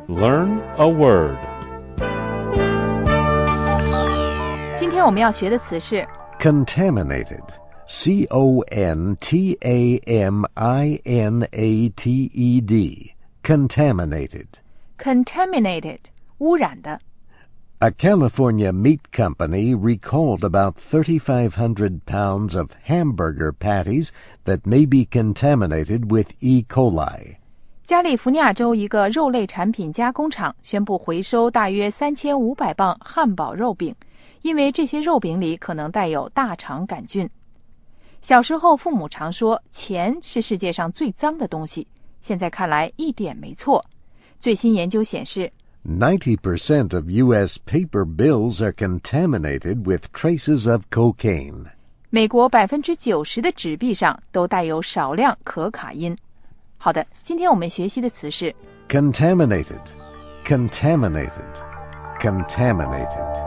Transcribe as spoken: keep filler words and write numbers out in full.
Learn a word. 今天我们要学的词是 Contaminated. C O N T A M I N A T E D. Contaminated. contaminated 污染的。 A California meat company recalled about thirty-five hundred pounds of hamburger patties that may be contaminated with E. coli. 加利福尼亚州一个肉类产品加工厂宣布回收大约三千五百磅汉堡肉饼，因为这些肉饼里可能带有大肠杆菌。小时候父母常说钱是世界上最脏的东西，现在看来一点没错。最新研究显示 ninety percent of U S paper bills are contaminated with traces of cocaine. 美国 百分之九十 的纸币上都带有少量可卡因。好的，今天我们学习的词是 Contaminated. Contaminated. Contaminated.